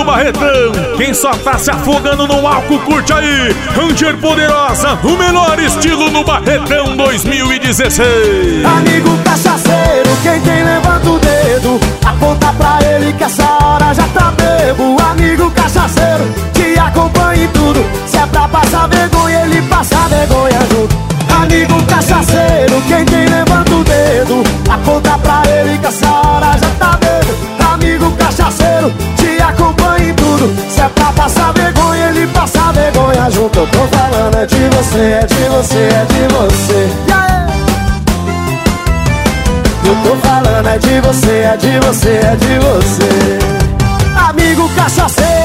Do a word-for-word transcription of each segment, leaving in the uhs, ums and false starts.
no Barretão. Quem só tá se afogando no álcool, curte aí. Ranger Poderosa, o melhor estilo no Barretão dois mil e dezesseis. Amigo cachaceiro, quem tem levanta o dedo, aponta pra ele que essa hora já tá bebo. Amigo cachaceiro, te acompanha em tudo, se é pra passar vergonha, ele passa vergonha junto. Amigo cachaceiro, quem tem levanta o dedo, aponta pra ele que essa hora já tá bebo. Amigo cachaceiro, te acompanha em tudo, se é pra passar vergonha, ele passa vergonha junto. Eu tô falando é de você, é de você, é de você. Yeah! Eu tô falando é de você, é de você, é de você. Amigo cachaceiro.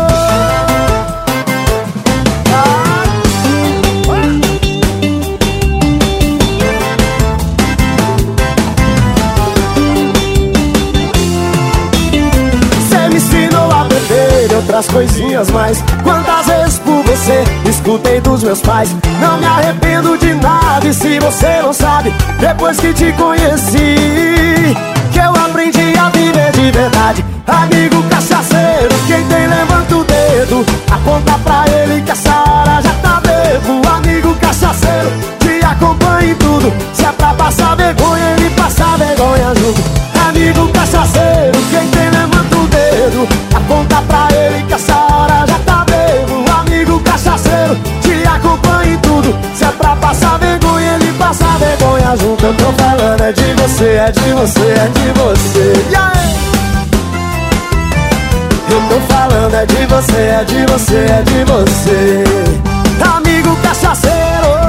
Outras coisinhas mais. Quantas vezes por você escutei dos meus pais, não me arrependo de nada. E se você não sabe, depois que te conheci, que eu aprendi a viver de verdade. Amigo cachaceiro, quem tem levanta o dedo, aponta pra ele que essa hora já tá bebo. Amigo cachaceiro, te acompanha em tudo, se é pra passar vergonha, ele passa vergonha junto. Amigo cachaceiro, quem tem levanta o dedo, aponta pra ele que essa hora já tá bebo. Amigo cachaceiro, te acompanha em tudo, se é pra passar vergonha, ele passa vergonha junto. Eu tô falando é de você, é de você, é de você. Yeah! Eu tô falando é de você, é de você, é de você. Amigo cachaceiro.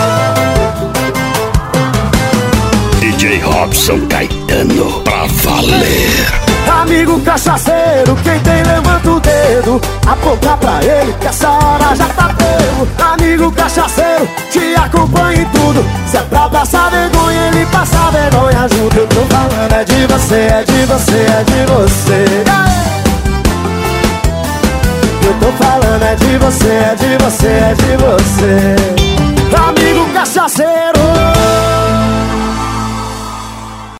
D J Robson Caetano, pra valer. Amigo cachaceiro, quem tem levanta o dedo, aponta pra ele que essa hora já tá bebo. Amigo cachaceiro, te acompanha em tudo, se é pra passar vergonha, ele passa vergonha junto. Eu tô falando é de você, é de você, é de você. Eu tô falando é de você, é de você, é de você. Amigo cachaceiro.